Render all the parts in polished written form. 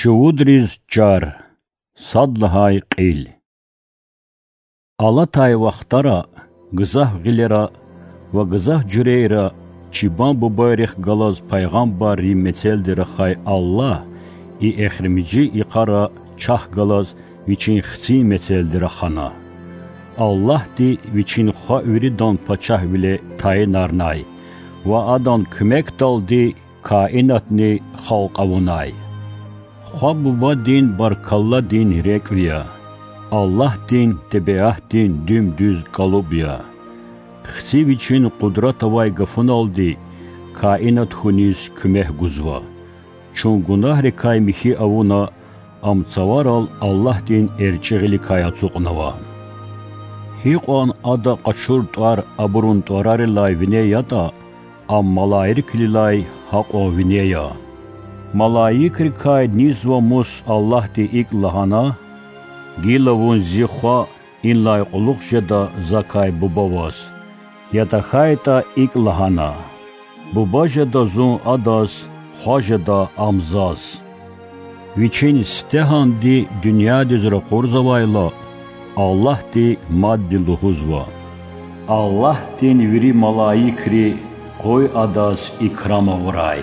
Чувудриз чар, садлахай қил. Алатай вақтара, гызах гилера ва гызах джурейра, чибан бубайрих галаз пайғамбар риммецелдера хай Аллах и эхримиджи иқара чах галаз вичин хци мецелдера хана. Аллах ди вичин ха виридон пачах виле тай нарнай, ва адан күмек далди каинатни халк авунай. Хабуба дин баркалла дин реквия, Аллах дин тебеах дин дümdüz галубия. Хци вичин кудратавай гафуналди, каинат хуниз күмех гузва. Чун гунах рекай михи авуна, амцаварал Аллах дин эрчегили каяцуqnava. Хиqan ada qaçurtvar aburuntvarari lay vineyata, am malaikli lay haqo vineya. Malaikri kay nizva mus Allah di iklahana, gilavun zikha in lay quluq jeda zakay bubavas. Yata khayta iklahana, bubajeda zun adas, khajeda amzaz. Viçin stehan di dünya dizra qurzavayla, Allah di maddi luhuzva. Allah din viri malaikri qoy adas ikrama vuray.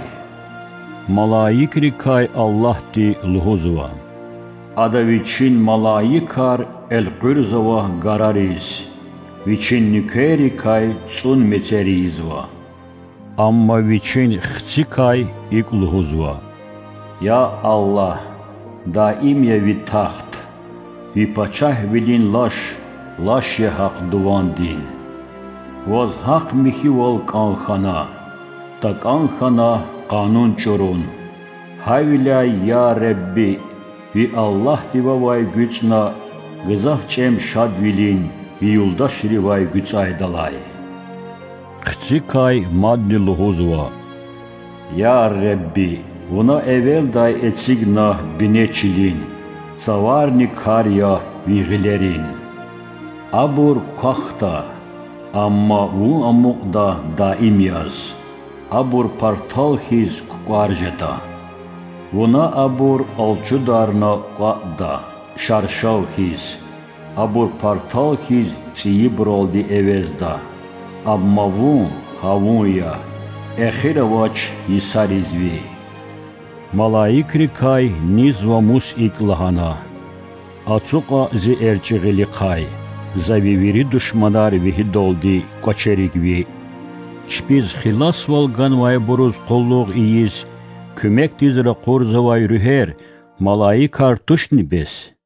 Malaikri kay Allah di luhuzva. Ada viçin malaikar el qurzava gararis. Viçin nükeri kay tsun mecerizva. Amma viçin xci kay ik luhuzva. Ya Allah, daim ya vi taxt. Vi paçah vilin laş ya haq duvan din. Vaz haq mihi vol kanxana, ta kanxana kanun çorun. Hayvilay ya Rabbi, vi Allah divavay güçna, gızah çem şad vilin, vi yuldaş rivay güç aydalay. Xci kay madni luhuzva. Ya Rabbi, ona evvel day etsigna bineçilin, savarni karya vigilerin. Abur kahta, amma un amukda daim yaz. Abur partal hiz kukarjeta. Ona abur alçudarna qadda, şarşav hiz. Abur partal hiz tsiyibroldi evezda. Amma vun havun ya, ekhiravaç yisarizvi. Malaikri kay nizva mus iklahana. Atsuqa zi erçigili kay. Zaviviri düşmanar vihi doldi koçerigvi. Çpiz xilas valgan vay buruz kolluq iyiz. Kümek dizra qurzavay rüher. Malaikar tuşni bes.